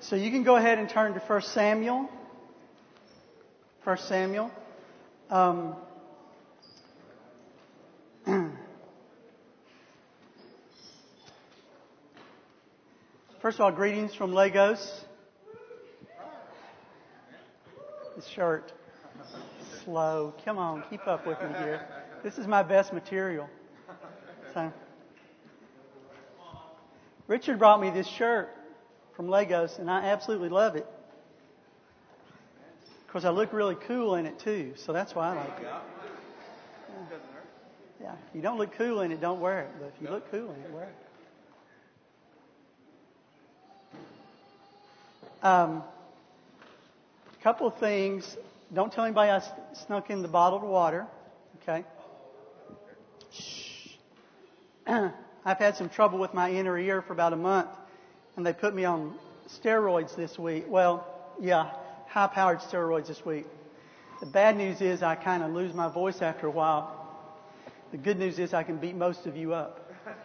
So you can go ahead and turn to 1 Samuel. 1 Samuel. First of all, greetings from Lagos. This shirt. Slow. Come on, keep up with me here. This is my best material. So, Richard brought me this shirt from Lagos, and I absolutely love it. Of course, I look really cool in it too, so that's why I like it. Yeah, if you don't look cool in it, don't wear it. But if you look cool in it, wear it. A couple of things. Don't tell anybody I snuck in the bottled water. Okay? Shh. I've had some trouble with my inner ear for about a month, and they put me on steroids this week. Well, yeah, high-powered steroids this week. The bad news is I kind of lose my voice after a while. The good news is I can beat most of you up.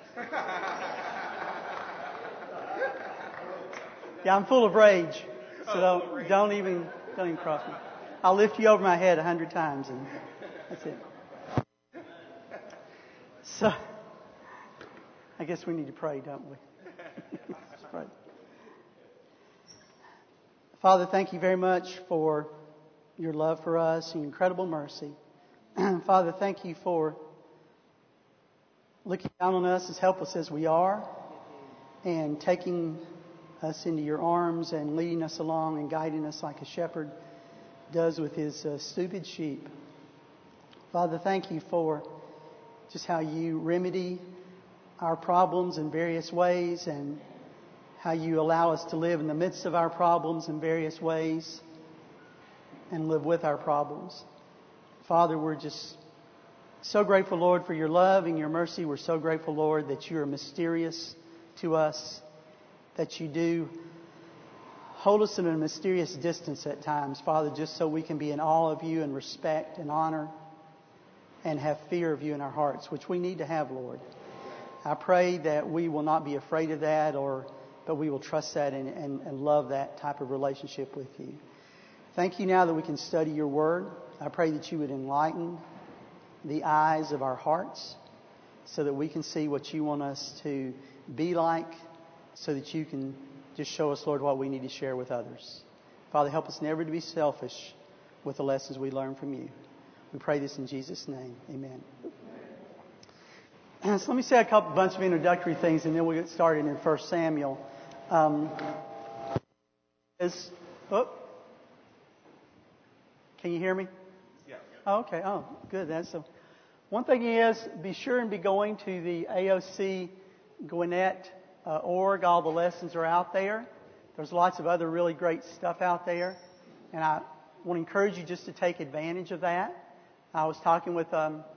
Yeah, I'm full of rage, so don't even cross me. I'll lift you over my head 100 times, and that's it. So, I guess we need to pray, don't we? Let's pray. Father, thank you very much for your love for us and your incredible mercy. Father, thank you for looking down on us as helpless as we are and taking us into your arms and leading us along and guiding us like a shepherd does with his stupid sheep. Father, thank you for just how you remedy our problems in various ways and how you allow us to live in the midst of our problems in various ways and live with our problems. Father, we're just so grateful, Lord, for your love and your mercy. We're so grateful, Lord, that you are mysterious to us, that you do hold us in a mysterious distance at times, Father, just so we can be in awe of you and respect and honor and have fear of you in our hearts, which we need to have, Lord. I pray that we will not be afraid of that, but we will trust that and love that type of relationship with you. Thank you now that we can study your word. I pray that you would enlighten the eyes of our hearts so that we can see what you want us to be like, so that you can just show us, Lord, what we need to share with others. Father, help us never to be selfish with the lessons we learn from you. We pray this in Jesus' name. Amen. So let me say a bunch of introductory things, and then we'll get started in 1 Samuel. Can you hear me? Yeah. Oh, okay. Oh, good. One thing is, be sure and be going to the AOC Gwinnett org. All the lessons are out there. There's lots of other really great stuff out there, and I want to encourage you just to take advantage of that. I was talking with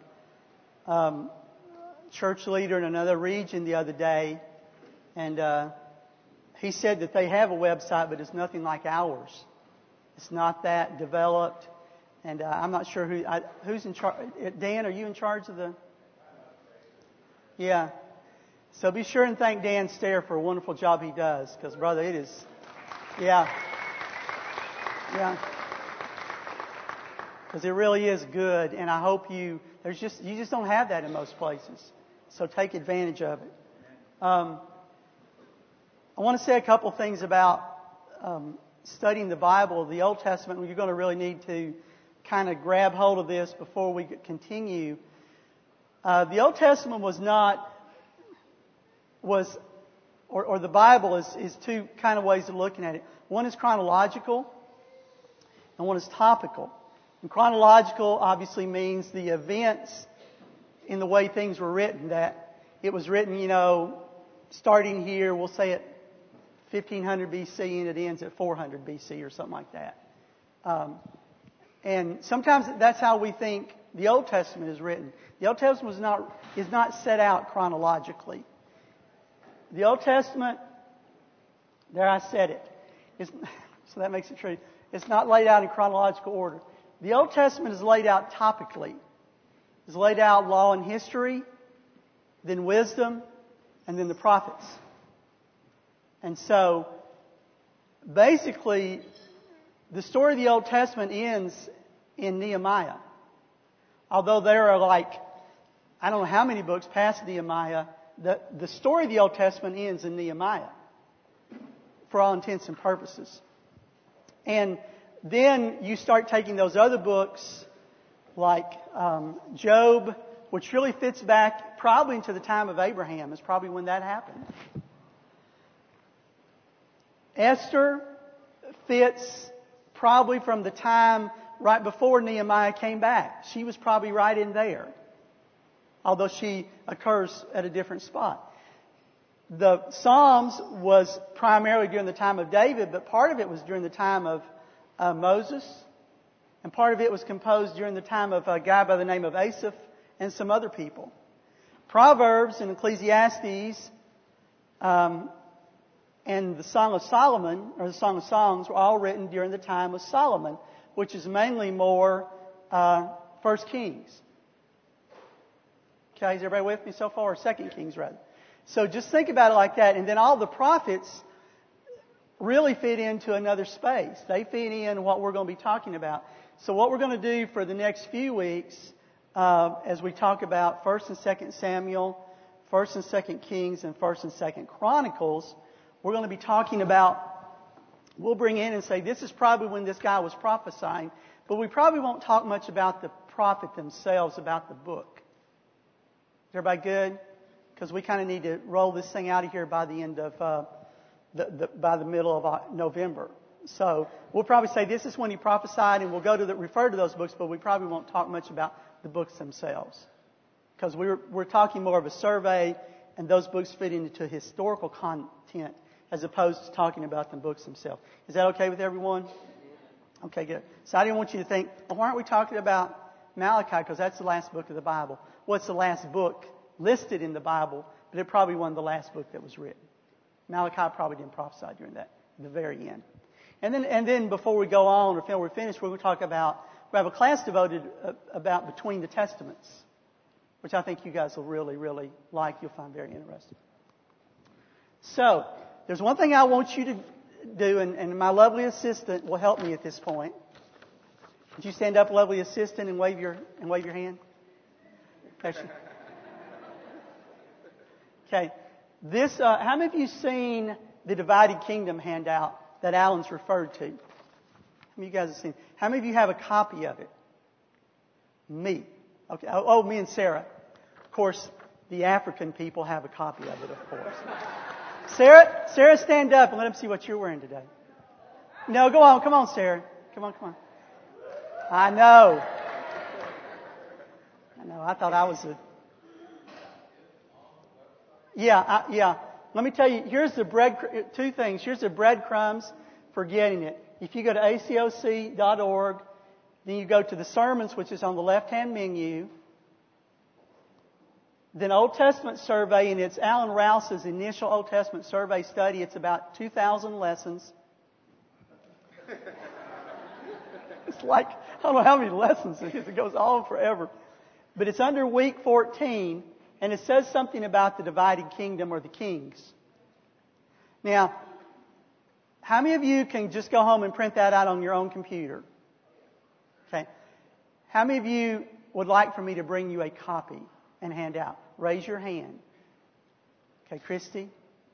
church leader in another region the other day, and he said that they have a website, but it's nothing like ours. It's not that developed, and I'm not sure who's in charge. Dan, are you in charge of the? Yeah. So be sure and thank Dan Stair for a wonderful job he does, because brother, it is, yeah, because it really is good, and I hope you just don't have that in most places, so take advantage of it. I want to say a couple things about studying the Bible, the Old Testament. You're going to really need to kind of grab hold of this before we continue. The Old Testament or the Bible is two kind of ways of looking at it. One is chronological, and one is topical. And chronological obviously means the events in the way things were written, that it was written, starting here, we'll say at 1500 BC and it ends at 400 BC or something like that. And sometimes that's how we think the Old Testament is written. The Old Testament is not set out chronologically. The Old Testament, there I said it, so that makes it true. It's not laid out in chronological order. The Old Testament is laid out topically. It's laid out law and history, then wisdom, and then the prophets. And so basically, the story of the Old Testament ends in Nehemiah. Although there are I don't know how many books past Nehemiah, the story of the Old Testament ends in Nehemiah, for all intents and purposes. And then you start taking those other books like Job, which really fits back probably into the time of Abraham, is probably when that happened. Esther fits probably from the time right before Nehemiah came back. She was probably right in there, although she occurs at a different spot. The Psalms was primarily during the time of David, but part of it was during the time of Moses, and part of it was composed during the time of a guy by the name of Asaph and some other people. Proverbs and Ecclesiastes and the Song of Solomon, or the Song of Songs, were all written during the time of Solomon, which is mainly more 1 Kings. Okay, is everybody with me so far? Or 2 Kings, rather. So just think about it like that. And then all the prophets really fit into another space. They fit in what we're going to be talking about. So what we're going to do for the next few weeks, as we talk about 1st and 2nd Samuel, 1st and 2nd Kings, and 1st and 2nd Chronicles, we're going to be talking about, we'll bring in and say, this is probably when this guy was prophesying, but we probably won't talk much about the prophet themselves, about the book. Is everybody good? Because we kind of need to roll this thing out of here by the end of, by the middle of November. So we'll probably say this is when he prophesied, and we'll refer to those books, but we probably won't talk much about the books themselves. Because we're talking more of a survey, and those books fit into historical content as opposed to talking about the books themselves. Is that okay with everyone? Okay, good. So I didn't want you to think, well, why aren't we talking about Malachi? Because that's the last book of the Bible. What's the last book listed in the Bible? But it probably wasn't the last book that was written. Malachi probably didn't prophesy during that, the very end. And then before we go on, or before we finish, we're going to talk about, we have a class devoted about between the Testaments, which I think you guys will really, really like. You'll find very interesting. So, there's one thing I want you to do, and my lovely assistant will help me at this point. Would you stand up, lovely assistant, and wave your hand? Okay. This, how many of you seen the Divided Kingdom handout that Alan's referred to? How many of you guys have seen it? How many of you have a copy of it? Me. Okay. Oh, me and Sarah. Of course, the African people have a copy of it, of course. Sarah, stand up and let them see what you're wearing today. No, go on. Come on, Sarah. Come on. I know. I thought I was a... Yeah. Let me tell you, here's the two things. Here's the breadcrumbs for getting it. If you go to acoc.org, then you go to the sermons, which is on the left-hand menu. Then Old Testament survey, and it's Alan Rouse's initial Old Testament survey study. It's about 2,000 lessons. It's like, I don't know how many lessons it is. It goes on forever. But it's under week 14, and it says something about the divided kingdom or the kings. Now, how many of you can just go home and print that out on your own computer? Okay. How many of you would like for me to bring you a copy and hand out? Raise your hand. Okay, Christy?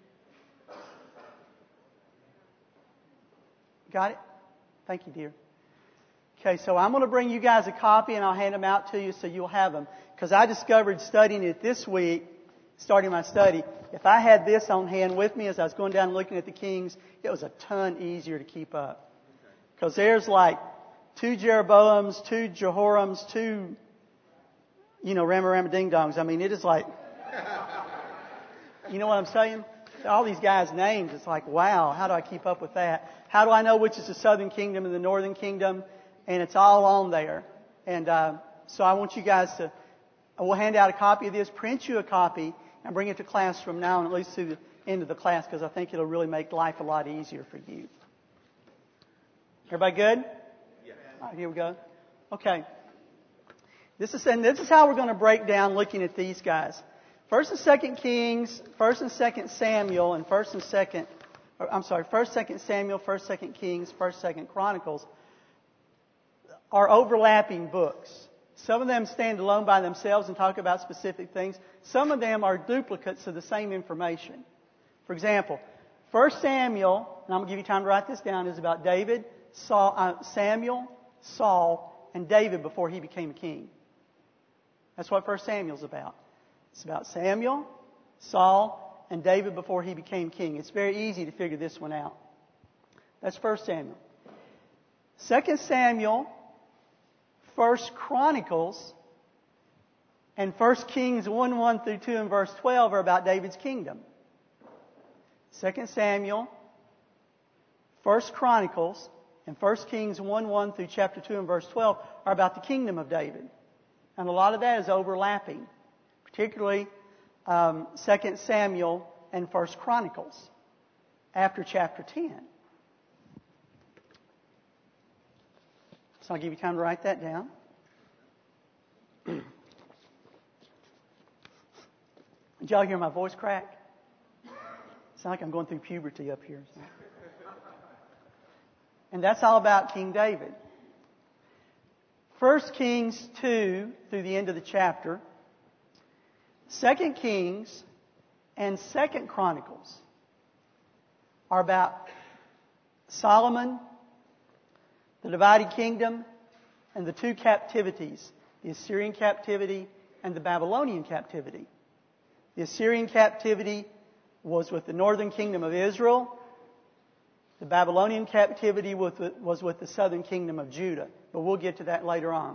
Got it? Thank you, dear. Okay, so I'm going to bring you guys a copy and I'll hand them out to you so you'll have them. Because I discovered studying it this week, starting my study, if I had this on hand with me as I was going down and looking at the kings, it was a ton easier to keep up. Because there's like 2 Jeroboams, 2 Jehorams, 2, Rama Ding Dongs. I mean, it is like, you know what I'm saying? All these guys' names, it's like, wow, how do I keep up with that? How do I know which is the southern kingdom and the northern kingdom? And it's all on there. And so I want you guys to, we'll hand out a copy of this, print you a copy, and bring it to class from now on, at least through the end of the class, because I think it'll really make life a lot easier for you. Everybody good? Yeah. All right, here we go. Okay. This is how we're going to break down looking at these guys. 1st and 2nd Kings, 1st and 2nd Samuel, and 1st and 2nd, 1st, 2nd Samuel, 1st, 2nd Kings, 1st, 2nd Chronicles are overlapping books. Some of them stand alone by themselves and talk about specific things. Some of them are duplicates of the same information. For example, 1 Samuel, and I'm going to give you time to write this down, is about David, Samuel, Saul, and David before he became a king. That's what 1 Samuel's about. It's about Samuel, Saul, and David before he became king. It's very easy to figure this one out. That's 1 Samuel. 2 Samuel, 1 Chronicles, and 1 Kings 1 through 2 and verse 12 are about David's kingdom. 2 Samuel, 1 Chronicles, and 1 Kings 1 through chapter 2 and verse 12 are about the kingdom of David. And a lot of that is overlapping, particularly 2 Samuel and 1 Chronicles after chapter 10. So I'll give you time to write that down. Did y'all hear my voice crack? Sound like I'm going through puberty up here. And that's all about King David. 1 Kings 2 through the end of the chapter, 2 Kings and 2 Chronicles are about Solomon, the divided kingdom, and the two captivities, the Assyrian captivity and the Babylonian captivity. The Assyrian captivity was with the northern kingdom of Israel. The Babylonian captivity was with the southern kingdom of Judah. But we'll get to that later on.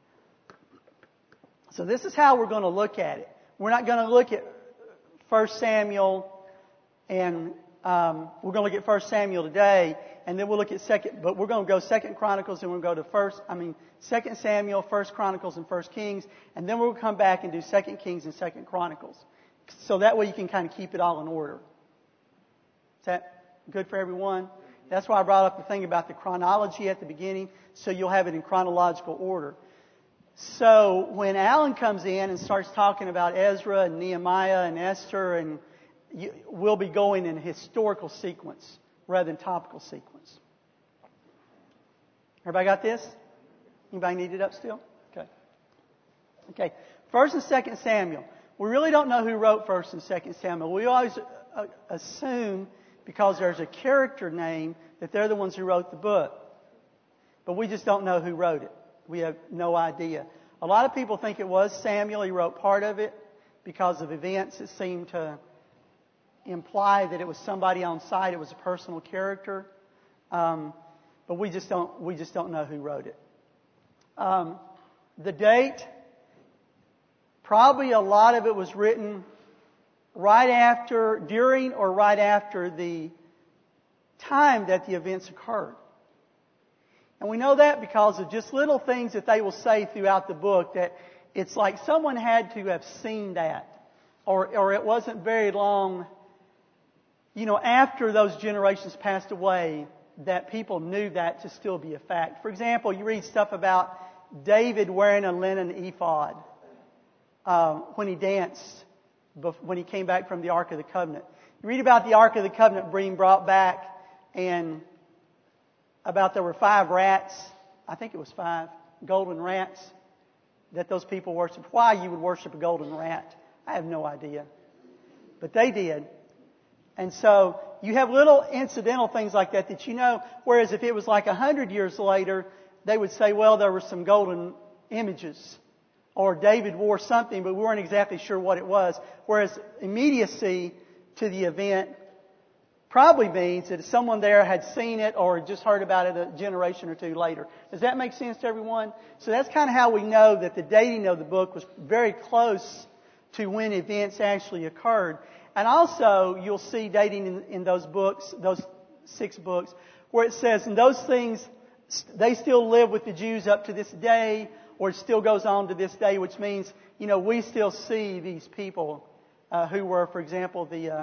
So this is how we're going to look at it. We're not going to look at 1 Samuel and we're going to look at 1 Samuel today, and then we'll look at but we're going to go 2 Chronicles, and we'll go to 2 Samuel, 1 Chronicles, and 1 Kings, and then we'll come back and do 2 Kings and 2 Chronicles. So that way you can kind of keep it all in order. Is that good for everyone? That's why I brought up the thing about the chronology at the beginning, so you'll have it in chronological order. So when Alan comes in and starts talking about Ezra and Nehemiah and Esther, and we'll be going in a historical sequence rather than topical sequence. Everybody got this? Anybody need it up still? Okay. 1 and 2 Samuel. We really don't know who wrote 1 and 2 Samuel. We always assume, because there's a character name, that they're the ones who wrote the book. But we just don't know who wrote it. We have no idea. A lot of people think it was Samuel. He wrote part of it because of events that seem to imply that it was somebody on site. It was a personal character. But we just don't know who wrote it. The date, probably a lot of it was written during or right after the time that the events occurred. And we know that because of just little things that they will say throughout the book, that it's like someone had to have seen that. Or it wasn't very long, after those generations passed away, that people knew that to still be a fact. For example, you read stuff about David wearing a linen ephod when he danced, when he came back from the Ark of the Covenant. You read about the Ark of the Covenant being brought back, and about there were 5 rats, I think it was 5, golden rats, that those people worshiped. Why you would worship a golden rat, I have no idea. But they did. And so you have little incidental things like that whereas if it was like 100 years later, they would say, well, there were some golden images. Or David wore something, but we weren't exactly sure what it was. Whereas immediacy to the event probably means that someone there had seen it or just heard about it a generation or two later. Does that make sense to everyone? So that's kind of how we know that the dating of the book was very close to when events actually occurred. And also, you'll see dating in those books, those 6 books, where it says, and those things, they still live with the Jews up to this day, or it still goes on to this day, which means, we still see these people who were, for example,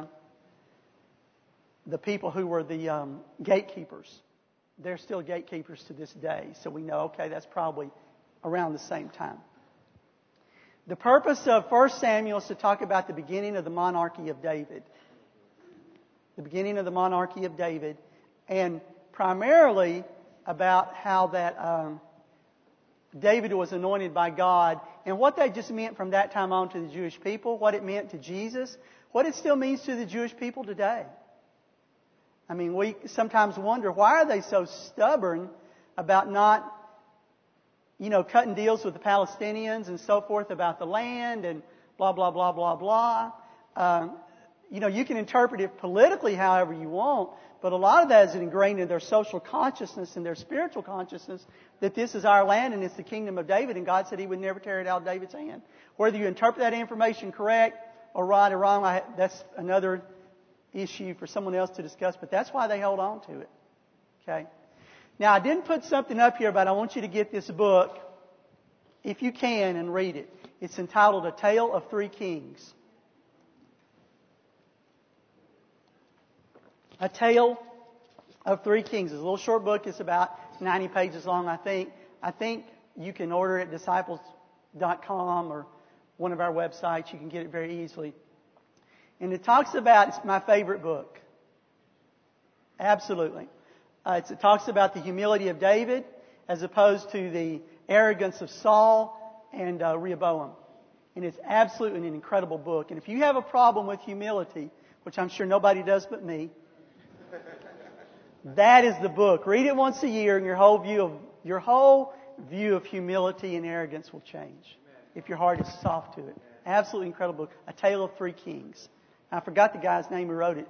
the people who were the gatekeepers. They're still gatekeepers to this day. So we know, okay, that's probably around the same time. The purpose of 1 Samuel is to talk about the beginning of the monarchy of David. the beginning of the monarchy of David, and primarily about how that David was anointed by God, and what that just meant from that time on to the Jewish people, what it meant to Jesus, what it still means to the Jewish people today. I mean, we sometimes wonder, why are they so stubborn about not, cutting deals with the Palestinians and so forth about the land and blah, blah, blah, blah, blah. You can interpret it politically however you want, but a lot of that is ingrained in their social consciousness and their spiritual consciousness that this is our land and it's the kingdom of David, and God said He would never tear it out of David's hand. Whether you interpret that information correct or right or wrong, that's another issue for someone else to discuss, but that's why they hold on to it. Okay? Now, I didn't put something up here, but I want you to get this book, if you can, and read it. It's entitled A Tale of Three Kings. A Tale of Three Kings. It's a little short book. It's about 90 pages long, I think. I think you can order it at disciples.com or one of our websites. You can get it very easily. And it talks about, it's my favorite book. Absolutely. It talks about the humility of David as opposed to the arrogance of Saul and Rehoboam. And it's absolutely an incredible book. And if you have a problem with humility, which I'm sure nobody does but me, that is the book. Read it once a year, and your whole view of humility and arrogance will change if your heart is soft to it. Absolutely incredible book. A Tale of Three Kings. I forgot the guy's name who wrote it.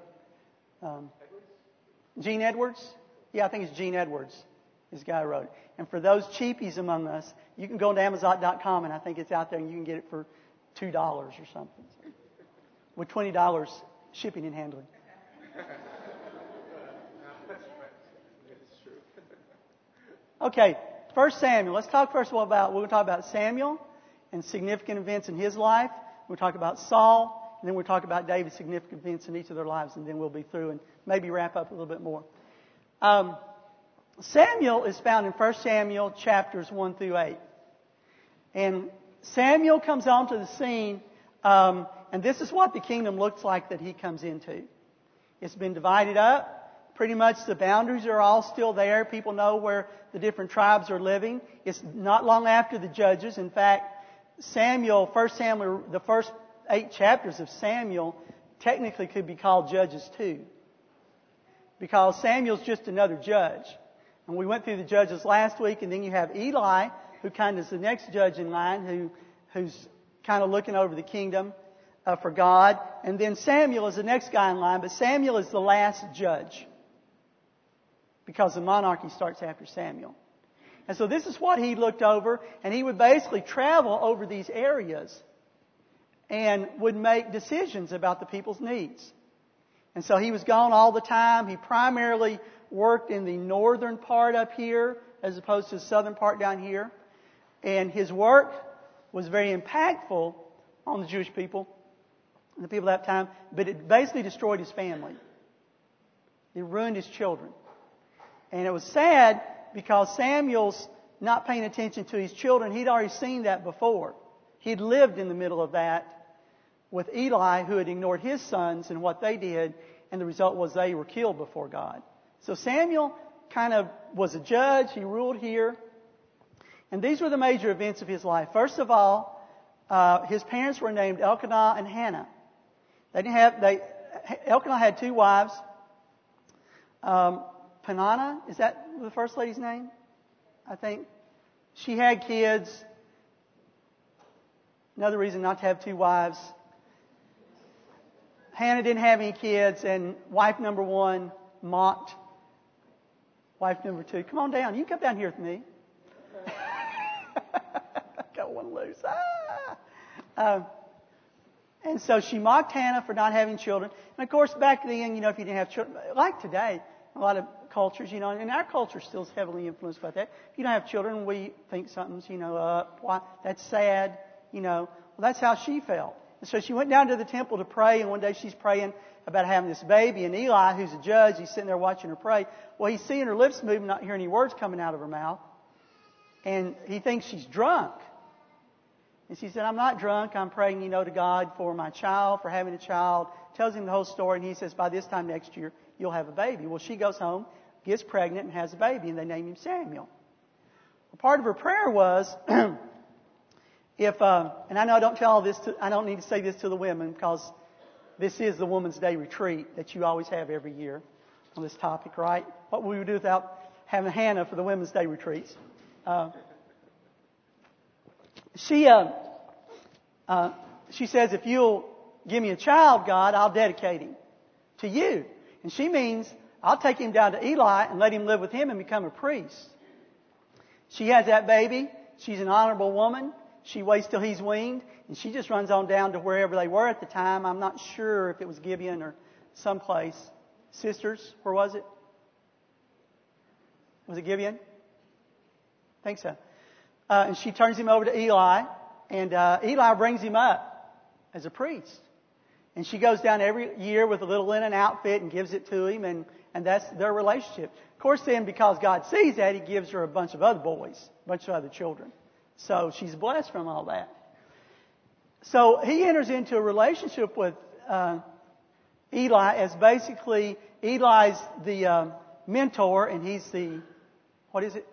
Gene Edwards? Yeah, I think it's Gene Edwards. This guy who wrote it. And for those cheapies among us, you can go to Amazon.com, and I think it's out there, and you can get it for $2 or something. With $20 shipping and handling. Okay, 1 Samuel. Let's talk first of all we're going to talk about Samuel and significant events in his life. We'll talk about Saul, and then we'll talk about David's significant events in each of their lives, and then we'll be through and maybe wrap up a little bit more. Samuel is found in 1 Samuel chapters 1 through 8. And Samuel comes onto the scene, and this is what the kingdom looks like that he comes into. It's been divided up. Pretty much the boundaries are all still there. People know where the different tribes are living. It's not long after the Judges. In fact, 1 Samuel, the first 8 chapters of Samuel technically could be called Judges 2. Because Samuel's just another judge. And we went through the judges last week, and then you have Eli, who kind of is the next judge in line, who's kind of looking over the kingdom for God. And then Samuel is the next guy in line, but Samuel is the last judge. Because the monarchy starts after Samuel. And so this is what he looked over, and he would basically travel over these areas and would make decisions about the people's needs. And so he was gone all the time. He primarily worked in the northern part up here as opposed to the southern part down here. And his work was very impactful on the Jewish people and the people at that time, but it basically destroyed his family. It ruined his children. And it was sad because Samuel's not paying attention to his children. He'd already seen that before. He'd lived in the middle of that with Eli, who had ignored his sons and what they did, and the result was they were killed before God. So Samuel kind of was a judge. He ruled here. And these were the major events of his life. First of all, his parents were named Elkanah and Hannah. Elkanah had 2 wives. Peninnah, is that the first lady's name? I think. She had kids. Another reason not to have 2 wives. Hannah didn't have any kids, and wife number 1 mocked wife number 2. Come on down. You can come down here with me. Got one loose. And so she mocked Hannah for not having children. And of course, back then, if you didn't have children, like today, a lot of cultures, and our culture still is heavily influenced by that. If you don't have children, we think something's, why, that's sad, Well, that's how she felt. And so she went down to the temple to pray, and one day she's praying about having this baby, and Eli, who's a judge, he's sitting there watching her pray. Well, he's seeing her lips move, not hearing any words coming out of her mouth, and he thinks she's drunk. And she said, I'm not drunk. I'm praying, to God for my child, for having a child. Tells him the whole story. And he says, by this time next year, you'll have a baby. Well, she goes home, gets pregnant, and has a baby. And they name him Samuel. Well, part of her prayer was, and I know I don't tell all this I don't need to say this to the women because this is the Women's Day retreat that you always have every year on this topic, right? What would we do without having Hannah for the Women's Day retreats? She says, if you'll give me a child, God, I'll dedicate him to you. And she means I'll take him down to Eli and let him live with him and become a priest. She has that baby. She's an honorable woman. She waits till he's weaned. And she just runs on down to wherever they were at the time. I'm not sure if it was Gibeon or someplace. Sisters, where was it? Was it Gibeon? I think so. And she turns him over to Eli. And Eli brings him up as a priest. And she goes down every year with a little linen outfit and gives it to him. And that's their relationship. Of course, then, because God sees that, He gives her a bunch of other boys, a bunch of other children. So she's blessed from all that. So he enters into a relationship with Eli as basically Eli's the mentor and he's the, what is it?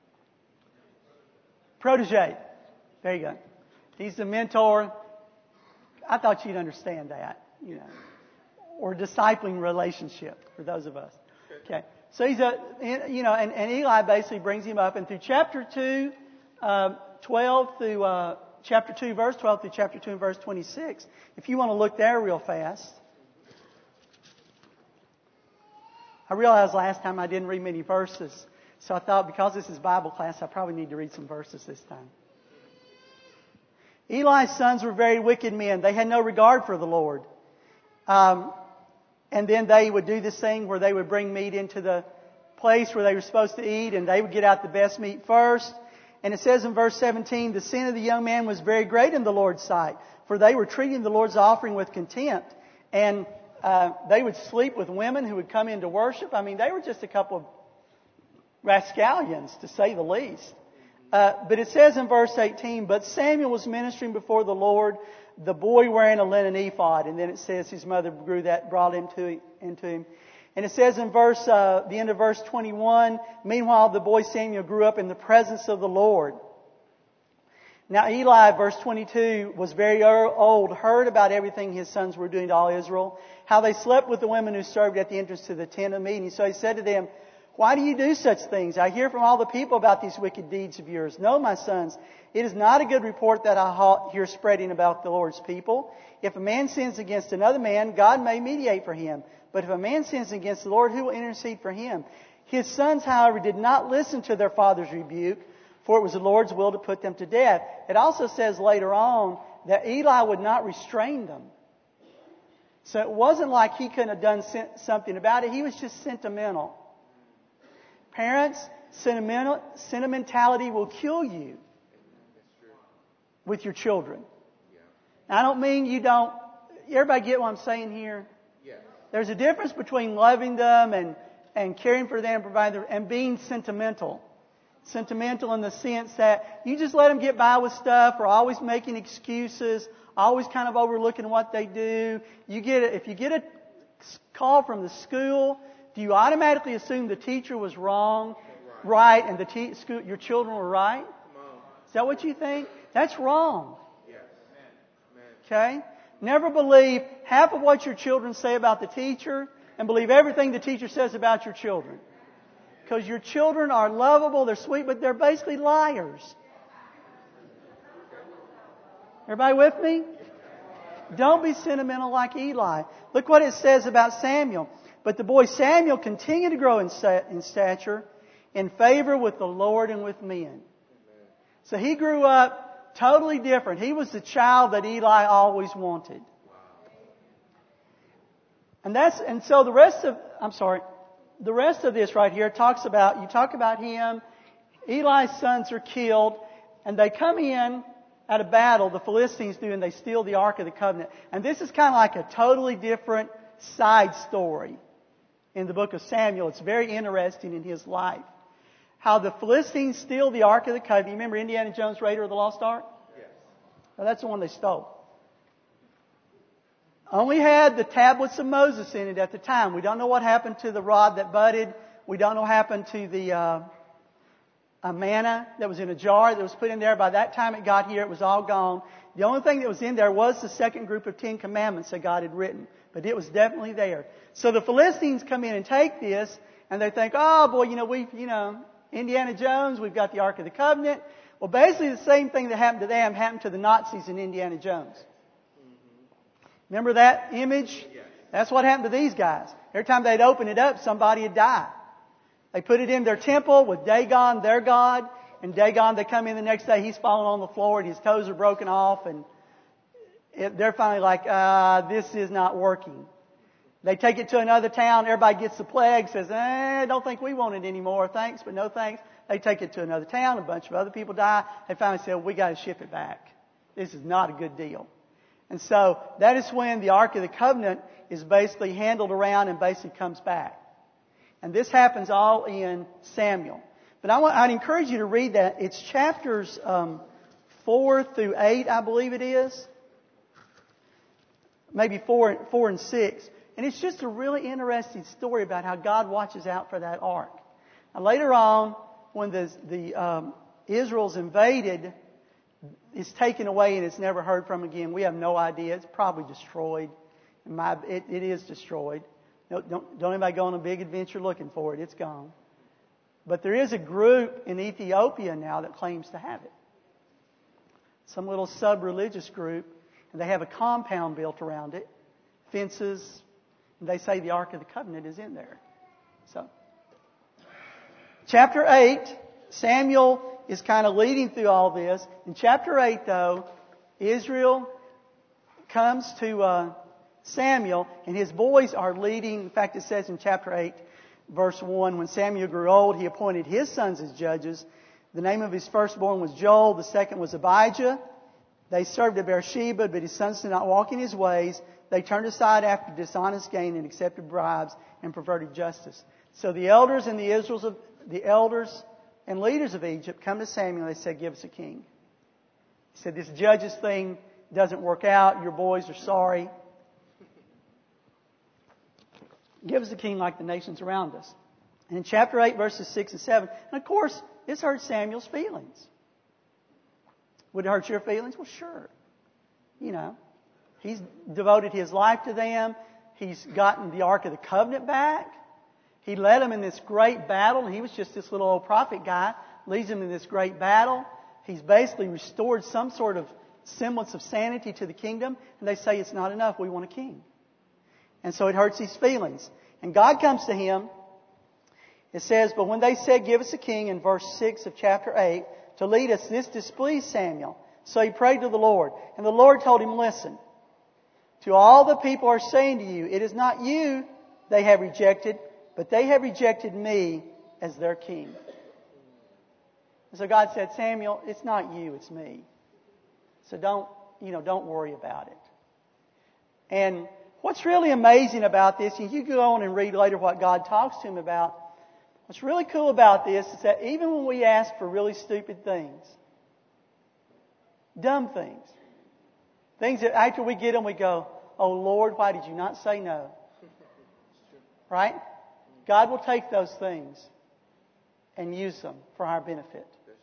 Protege. There you go. He's the mentor. I thought you'd understand that, or discipling relationship for those of us. Okay. So he's and Eli basically brings him up, and through chapter 2, 12 through chapter 2, verse 12 through chapter 2 and verse 26. If you want to look there real fast. I realized last time I didn't read many verses. So I thought because this is Bible class, I probably need to read some verses this time. Eli's sons were very wicked men. They had no regard for the Lord. And then they would do this thing where they would bring meat into the place where they were supposed to eat, and they would get out the best meat first. And it says in verse 17, the sin of the young man was very great in the Lord's sight, for they were treating the Lord's offering with contempt. And they would sleep with women who would come in to worship. I mean, they were just a couple of rascallions, to say the least. But it says in verse 18, but Samuel was ministering before the Lord, the boy wearing a linen ephod. And then it says his mother brought him into him. And it says in the end of verse 21, meanwhile the boy Samuel grew up in the presence of the Lord. Now Eli, verse 22, was very old, heard about everything his sons were doing to all Israel, how they slept with the women who served at the entrance to the tent of meeting. So he said to them, why do you do such things? I hear from all the people about these wicked deeds of yours. No, my sons, it is not a good report that I hear spreading about the Lord's people. If a man sins against another man, God may mediate for him. But if a man sins against the Lord, who will intercede for him? His sons, however, did not listen to their father's rebuke, for it was the Lord's will to put them to death. It also says later on that Eli would not restrain them. So it wasn't like he couldn't have done something about it. He was just sentimental. Parents, sentimentality will kill you with your children. Now, I don't mean you don't. Everybody get what I'm saying here? There's a difference between loving them and caring for them, providing them, and being sentimental. Sentimental in the sense that you just let them get by with stuff, or always making excuses, always kind of overlooking what they do. If you get a call from the school, do you automatically assume the teacher was wrong, right, and your children were right? Is that what you think? That's wrong. Okay? Never believe half of what your children say about the teacher and believe everything the teacher says about your children. Because your children are lovable, they're sweet, but they're basically liars. Everybody with me? Don't be sentimental like Eli. Look what it says about Samuel. But the boy Samuel continued to grow in stature, in favor with the Lord and with men. So he grew up totally different. He was the child that Eli always wanted. And so the rest of this right here talks about him. Eli's sons are killed, and they come in at a battle, the Philistines do, and they steal the Ark of the Covenant. And this is kind of like a totally different side story in the book of Samuel. It's very interesting in his life. How the Philistines steal the Ark of the Covenant. You remember Indiana Jones, Raider of the Lost Ark? Yes. Well, that's the one they stole. Only had the tablets of Moses in it at the time. We don't know what happened to the rod that budded. We don't know what happened to the manna that was in a jar that was put in there. By that time it got here, it was all gone. The only thing that was in there was the second group of 10 Commandments that God had written. But it was definitely there. So the Philistines come in and take this, and they think, oh boy, Indiana Jones, we've got the Ark of the Covenant. Well, basically the same thing that happened to them happened to the Nazis in Indiana Jones. Remember that image? That's what happened to these guys. Every time they'd open it up, somebody had died. They put it in their temple with Dagon, their god. And Dagon, they come in the next day, he's fallen on the floor and his toes are broken off. And they're finally like, this is not working. They take it to another town. Everybody gets the plague, says, don't think we want it anymore. Thanks, but no thanks. They take it to another town. A bunch of other people die. They finally say, we got to ship it back. This is not a good deal. And so that is when the Ark of the Covenant is basically handled around and basically comes back. And this happens all in Samuel. But I'd encourage you to read that. It's chapters 4 through 8, I believe it is. Maybe 4 and 6. And it's just a really interesting story about how God watches out for that ark. Now later on, when the Israel's invaded, it's taken away and it's never heard from again. We have no idea. It's probably destroyed. It is destroyed. Don't anybody go on a big adventure looking for it. It's gone. But there is a group in Ethiopia now that claims to have it. Some little sub-religious group. And they have a compound built around it. Fences. And they say the Ark of the Covenant is in there. So, chapter 8, Samuel is kind of leading through all this. In chapter 8, though, Israel comes to Samuel, and his boys are leading. In fact, it says in chapter 8, verse 1, when Samuel grew old, he appointed his sons as judges. The name of his firstborn was Joel, the second was Abijah. They served at Beersheba, but his sons did not walk in his ways. They turned aside after dishonest gain and accepted bribes and perverted justice. So the elders and the elders and leaders of Egypt come to Samuel. They said, give us a king. He said, this judges thing doesn't work out. Your boys are sorry. Give us a king like the nations around us. And in chapter 8, verses 6 and 7, and of course, this hurt Samuel's feelings. Would it hurt your feelings? Well, sure. He's devoted his life to them. He's gotten the Ark of the Covenant back. He led them in this great battle. He was just this little old prophet guy. Leads them in this great battle. He's basically restored some sort of semblance of sanity to the kingdom. And they say it's not enough. We want a king. And so it hurts his feelings. And God comes to him. It says, but when they said, give us a king, in verse 6 of chapter 8, to lead us, this displeased Samuel. So he prayed to the Lord. And the Lord told him, listen, to all the people are saying to you, it is not you they have rejected, but they have rejected me as their king. And so God said, Samuel, it's not you, it's me. So don't worry about it. And what's really amazing about this, and you go on and read later what God talks to him about, what's really cool about this is that even when we ask for really stupid things, dumb things, things that after we get them we go, oh Lord, why did you not say no? Right? God will take those things and use them for our benefit.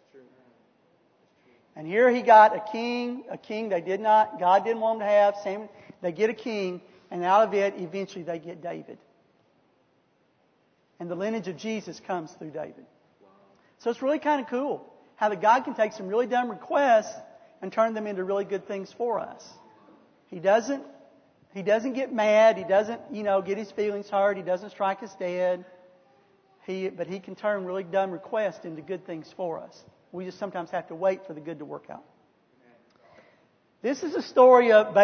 And here he got a king God didn't want him to have. They get a king, and out of it, eventually they get David. And the lineage of Jesus comes through David. So it's really kind of cool how that God can take some really dumb requests and turn them into really good things for us. He doesn't get mad. He doesn't, get his feelings hurt. He doesn't strike us dead. But he can turn really dumb requests into good things for us. We just sometimes have to wait for the good to work out. This is a story of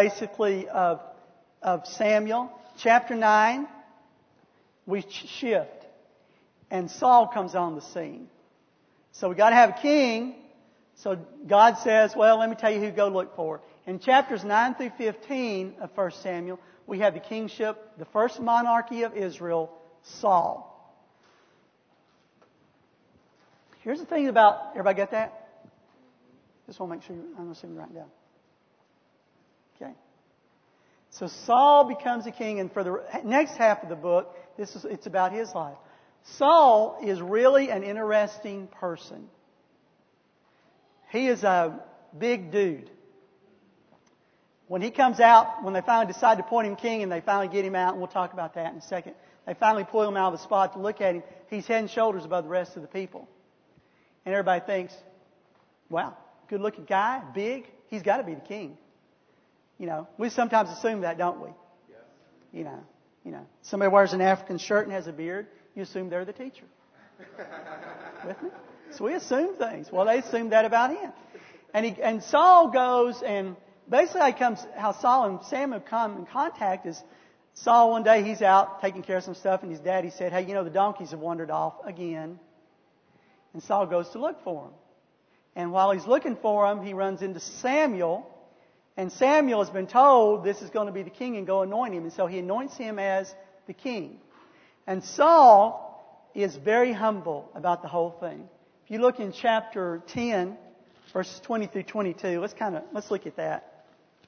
Samuel. Chapter 9, we shift. And Saul comes on the scene. So we got to have a king. So God says, well, let me tell you who to go look for. In chapters 9 through 15 of 1 Samuel, we have the kingship, the first monarchy of Israel, Saul. Here's the thing about, everybody get that? Just want to make sure I'm going to see you right down. Okay. So Saul becomes a king, and for the next half of the book, it's about his life. Saul is really an interesting person. He is a big dude. When he comes out, when they finally decide to appoint him king and they finally get him out, and we'll talk about that in a second, they finally pull him out of the spot to look at him, he's head and shoulders above the rest of the people. And everybody thinks, wow, good looking guy, big, he's got to be the king. You know, we sometimes assume that, don't we? Yes. You know, somebody wears an African shirt and has a beard, you assume they're the teacher. With me? So we assume things. Well, they assume that about him. And Saul goes, and basically how Saul and Samuel come in contact is Saul one day, he's out taking care of some stuff, and his daddy said, hey, the donkeys have wandered off again. And Saul goes to look for them. And while he's looking for them, he runs into Samuel. And Samuel has been told this is going to be the king and go anoint him. And so he anoints him as the king. And Saul is very humble about the whole thing. If you look in chapter 10, verses 20 through 22, let's look at that.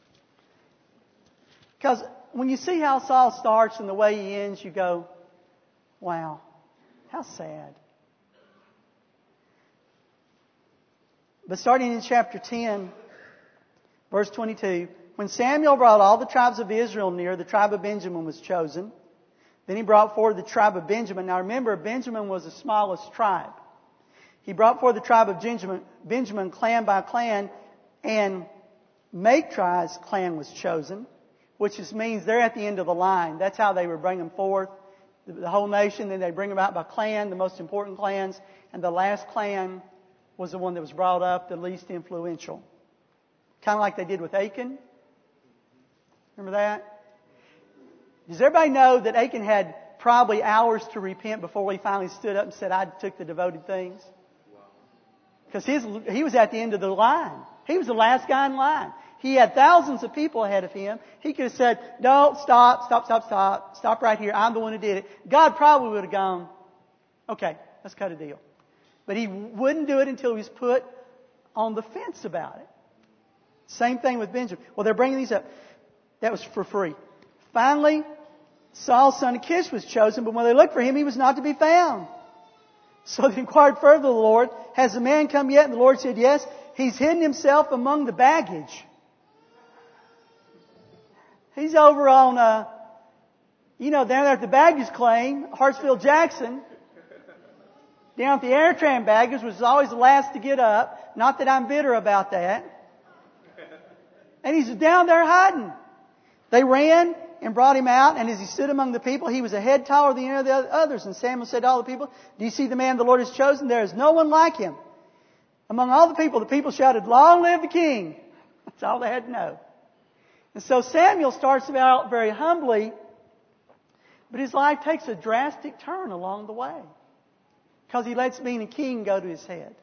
Because when you see how Saul starts and the way he ends, you go, wow, how sad. But starting in chapter 10, verse 22, when Samuel brought all the tribes of Israel near, the tribe of Benjamin was chosen. Then he brought forward the tribe of Benjamin. Now remember, Benjamin was the smallest tribe. He brought forward the tribe of Benjamin clan by clan, and Matri's clan was chosen, which just means they're at the end of the line. That's how they would bring them forth, the whole nation. Then they bring them out by clan, the most important clans, and the last clan was the one that was brought up, the least influential. Kind of like they did with Achan. Remember that? Does everybody know that Achan had probably hours to repent before he finally stood up and said, I took the devoted things? Because he was at the end of the line. He was the last guy in line. He had thousands of people ahead of him. He could have said, no, stop right here. I'm the one who did it. God probably would have gone, okay, let's cut a deal. But he wouldn't do it until he was put on the fence about it. Same thing with Benjamin. Well, they're bringing these up. That was for free. Finally, Saul's son Achish was chosen, but when they looked for him, he was not to be found. So they inquired further of the Lord, has the man come yet? And the Lord said, yes. He's hidden himself among the baggage. He's over on, down there at the baggage claim, Hartsfield Jackson. Down at the Airtran baggage, which was always the last to get up. Not that I'm bitter about that. And he's down there hiding. They ran and brought him out, and as he stood among the people, he was a head taller than any of the others. And Samuel said to all the people, do you see the man the Lord has chosen? There is no one like him. Among all the people shouted, long live the king. That's all they had to know. And so Samuel starts out very humbly, but his life takes a drastic turn along the way. Because he lets being a king go to his head.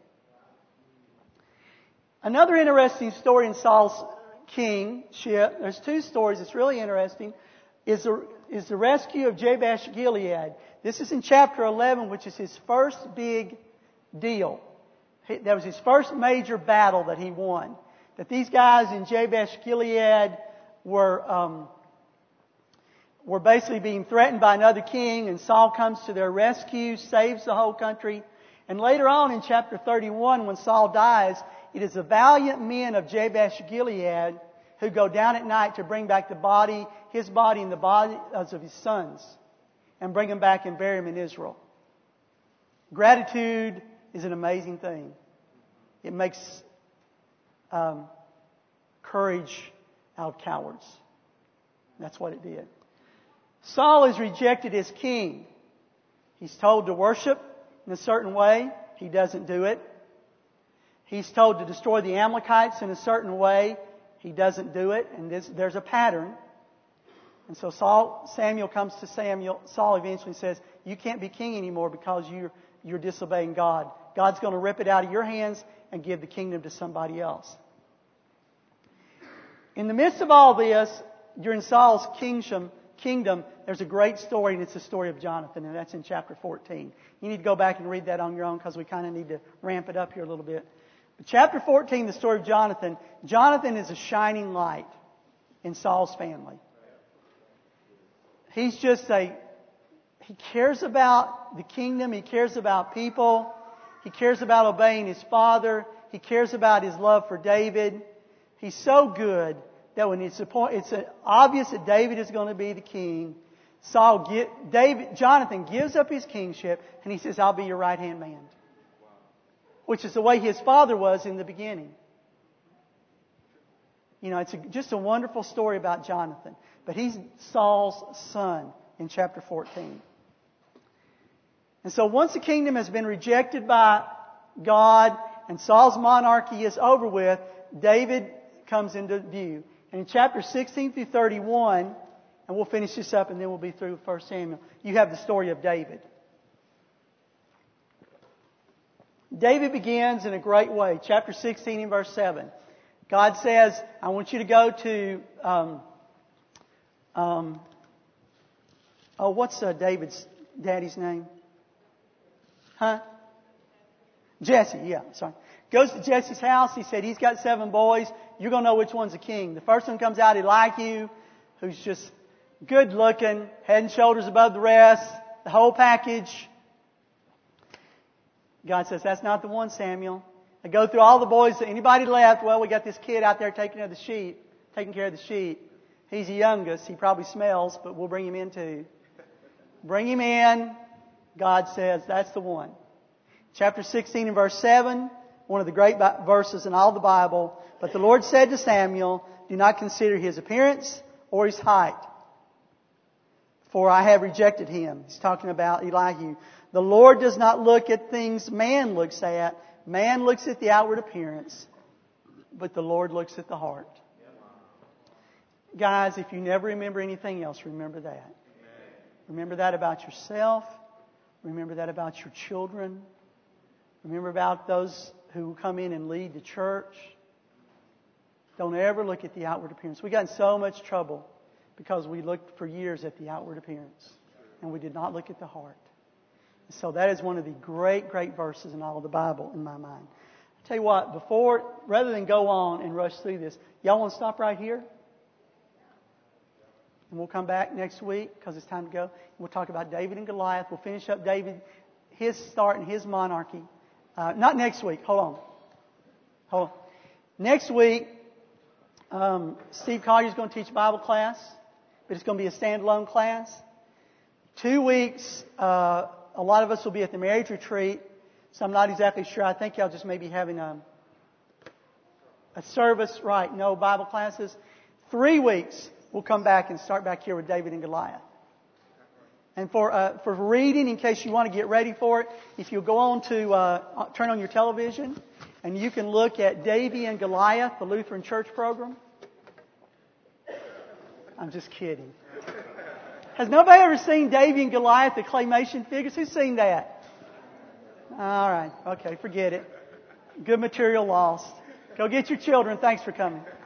Another interesting story in Saul's kingship, there's two stories that's really interesting, is the rescue of Jabesh Gilead. This is in chapter 11, which is his first big deal. That was his first major battle that he won. That these guys in Jabesh Gilead were basically being threatened by another king, and Saul comes to their rescue, saves the whole country. And later on in chapter 31, when Saul dies, it is the valiant men of Jabesh Gilead who go down at night to bring back his body and the bodies of his sons, and bring them back and bury them in Israel. Gratitude is an amazing thing. It makes courage out of cowards. That's what it did. Saul is rejected as king. He's told to worship in a certain way. He doesn't do it. He's told to destroy the Amalekites in a certain way. He doesn't do it. And there's a pattern. And so Samuel comes to Saul eventually says, you can't be king anymore because you're disobeying God. God's going to rip it out of your hands and give the kingdom to somebody else. In the midst of all this, during Saul's kingdom, there's a great story, and it's the story of Jonathan, and that's in chapter 14. You need to go back and read that on your own because we kind of need to ramp it up here a little bit. But chapter 14, the story of Jonathan. Jonathan is a shining light. in Saul's family. He cares about the kingdom. He cares about people. He cares about obeying his father. He cares about his love for David. He's so good that when it's obvious that David is going to be the king, Jonathan gives up his kingship and he says, I'll be your right-hand man. Which is the way his father was in the beginning. It's just a wonderful story about Jonathan. But he's Saul's son in chapter 14. And so once the kingdom has been rejected by God and Saul's monarchy is over with, David comes into view. And in chapter 16 through 31, and we'll finish this up and then we'll be through 1 Samuel, you have the story of David. David begins in a great way. Chapter 16 and verse 7. God says, I want you to go to, what's David's daddy's name? Jesse, yeah, sorry. Goes to Jesse's house. He said, he's got 7 boys. You're going to know which one's the king. The first one comes out, Elihu, who's just good looking, head and shoulders above the rest, the whole package. God says, that's not the one, Samuel. I go through all the boys. Anybody left? Well, we got this kid out there taking care of the sheep. He's the youngest. He probably smells, but we'll bring him in too. Bring him in. God says, that's the one. Chapter 16 and verse 7, one of the great verses in all the Bible. But the Lord said to Samuel, do not consider his appearance or his height, for I have rejected him. He's talking about Elihu. The Lord does not look at things man looks at. Man looks at the outward appearance, but the Lord looks at the heart. Guys, if you never remember anything else, remember that. Remember that about yourself. Remember that about your children. Remember about those who come in and lead the church. Don't ever look at the outward appearance. We got in so much trouble because we looked for years at the outward appearance and we did not look at the heart. So that is one of the great, great verses in all of the Bible in my mind. I tell you what, rather than go on and rush through this, y'all want to stop right here? And we'll come back next week because it's time to go. We'll talk about David and Goliath. We'll finish up David, his start and his monarchy. Not next week. Hold on. Next week, Steve Collier's going to teach a Bible class, but it's going to be a standalone class. 2 weeks, a lot of us will be at the marriage retreat, so I'm not exactly sure. I think y'all just may be having a service, right? No Bible classes. 3 weeks, we'll come back and start back here with David and Goliath. And for reading, in case you want to get ready for it, if you'll go on to turn on your television, and you can look at Davy and Goliath, the Lutheran Church program. I'm just kidding. Has nobody ever seen Davy and Goliath, the claymation figures? Who's seen that? All right. Okay, forget it. Good material lost. Go get your children. Thanks for coming.